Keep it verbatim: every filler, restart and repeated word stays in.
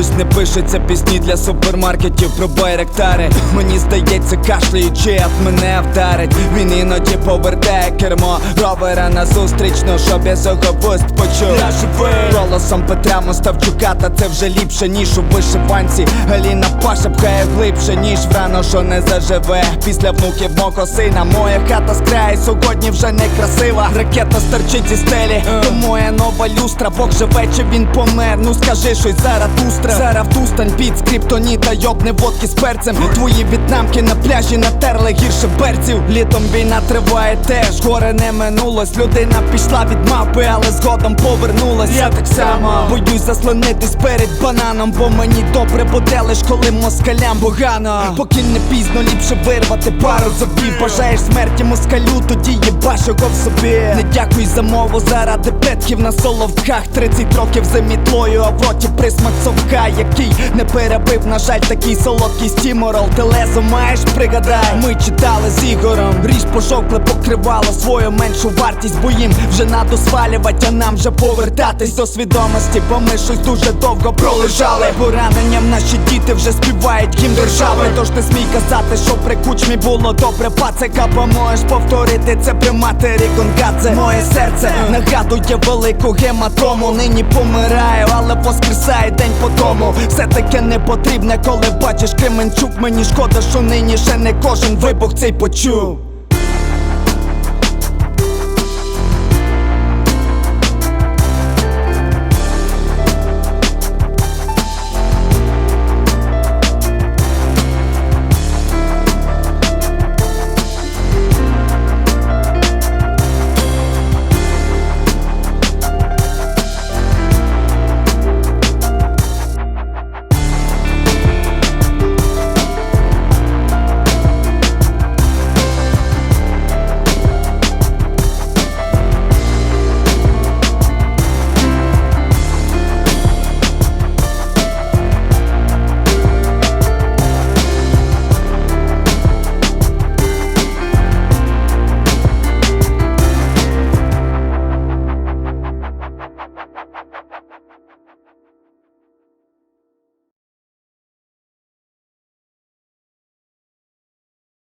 Щось не пишеться пісні для супермаркетів про байрактари. Мені здається, кашляючи, ад мене вдарить. Він іноді повертає кермо ровера назустріч, ну щоб я цього вуст почув. Я живий голосом Петра Мостовчука, та це вже ліпше, ніж у вишиванці. Галіна Паша пхає глибше, ніж в рану, що не заживе. Після внуків мого сина моя хата з краю сьогодні вже не красива. Ракета стерчить зі стелі, то моя нова люстра. Бог живе чи він помер, ну скажи щось Заратустра. Зараз втустань під скриптоніта, йобне водки з перцем. Твої в'єтнамки на пляжі натерли гірше берців. Літом війна триває теж, горе не минулось. Людина пішла від мапи, але згодом повернулась. Я так само боюсь заслонитись перед бананом, бо мені добре буде лиш коли москалям погано. Поки не пізно, ліпше вирвати пару зубів. Бажаєш смерті москалю, тоді їбаш його в собі. Не дякуй за мову заради предків на соловках. Тридцять років за мітлою, а в роті присмак совка, який не перебив, на жаль, такий солодкий стіморол. Ти лезо маєш, пригадай, ми читали з Ігорем. Ріж пожовкле покривало свою меншу вартість, бо їм вже надо свалювать, а нам вже повертатись до свідомості, бо ми щось дуже довго пролежали. Пораненням наші діти вже співають гімн держави. Тож не смій казати, що при кучмі було добре, пацика, бо можеш повторити це при матері Гонгадзе. Моє серце нагадує велику гематому. Нині помираю, але воскресає день по тому. Все таке не потрібне, коли бачиш Кременчук. Мені шкода, що нині ще не кожен вибух цей почув.